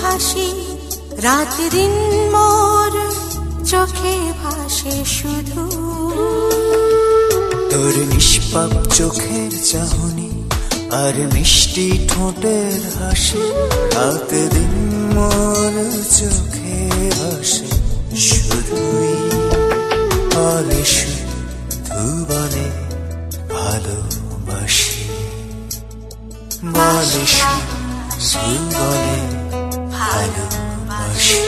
হাসি রাত দিন মোর চোখে ভাসে শুধু তোর নিষ্পাপ চোখের চাহনি আর মিষ্টি ঠোঁটের হাসি রাত দিন মোর চোখে ভাসে শুধুই বলে শুধু বলে ভালোবাসি বলে শুধু বলে ভালোবাসি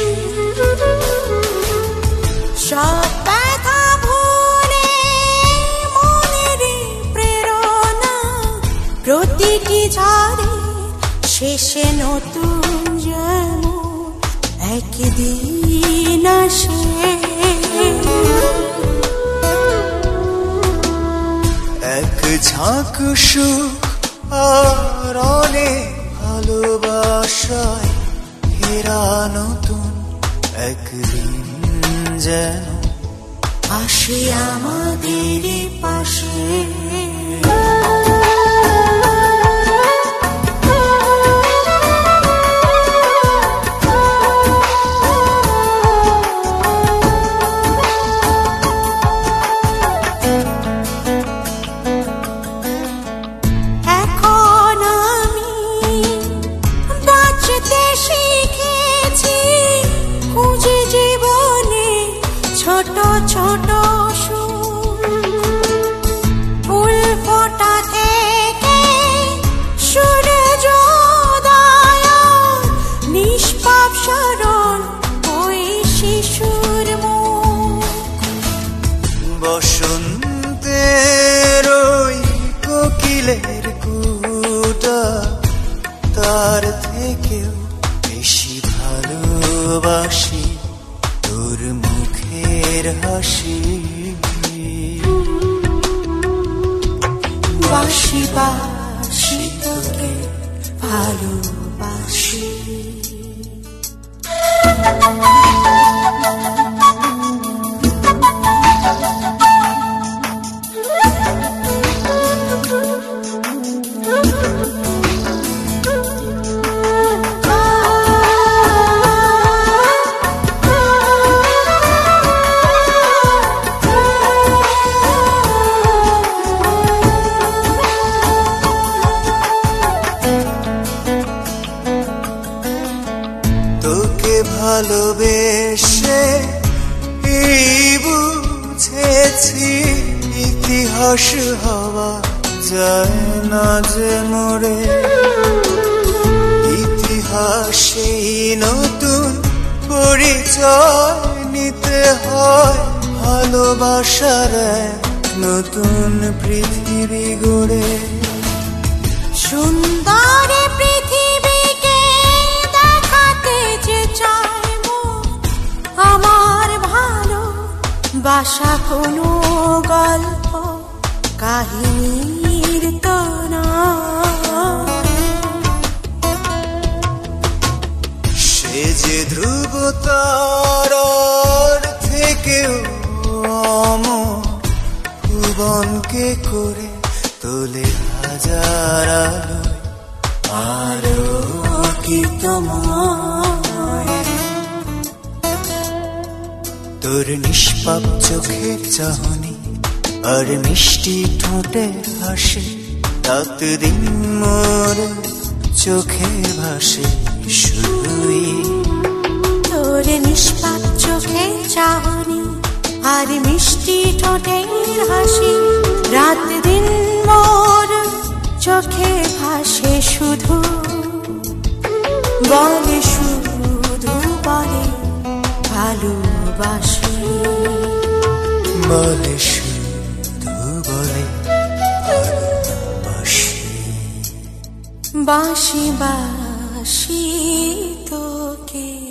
সব ব্যথা ভুলে মনের প্রেরণা প্রতিটি ঝড়ে শেষে নতুন যেন একদিন আসে এক ঝাঁক সুখ আর অনেক ভালোবাসায় ঘেরা নতুন একদিন যেন আসে আমাদের পাশে ছোট ছোট ফুল ফোটা থেকে সূর্যোদয় নিষ্পাপ সরল ওই শিশুর মুখ বসন্তের ওই কোকিলের কুটা তার থেকেও বেশি ভালোবাসি তোর মুখের হাসি বাসি বাসি তোকে ভালোবাসি ভালোবেসে বুঝেছি ইতিহাস হওয়া যায় না যে মোরে ইতিহাসে নতুন পরিচয় নিতে হয় ভালোবাসার নতুন পৃথিবী গড়ে সুন্দর পৃথিবীকে দেখাতে যে চাই আমার ভালো বাসা কোনো গল্প কাহিনীর তো না সে যে ধ্রুব তারার থেকেও অমর ভুবনকে করে তোলে হাজার আলোয় আলোকিতময় তোর নিষ্পাপ চোখের চাহনি আর মিষ্টি ঠোঁটের হাসি রাত দিন মোর চোখে ভাসে শুধুই তোর নিষ্পাপ চোখের চাহনি আর মিষ্টি ঠোঁটের হাসি রাত দিন মোর চোখে ভাসে শুধু বলে শুধু বলে ভালোবাসি বলে শুধু বলে ভালোবাসি বাসি বাসি তোকে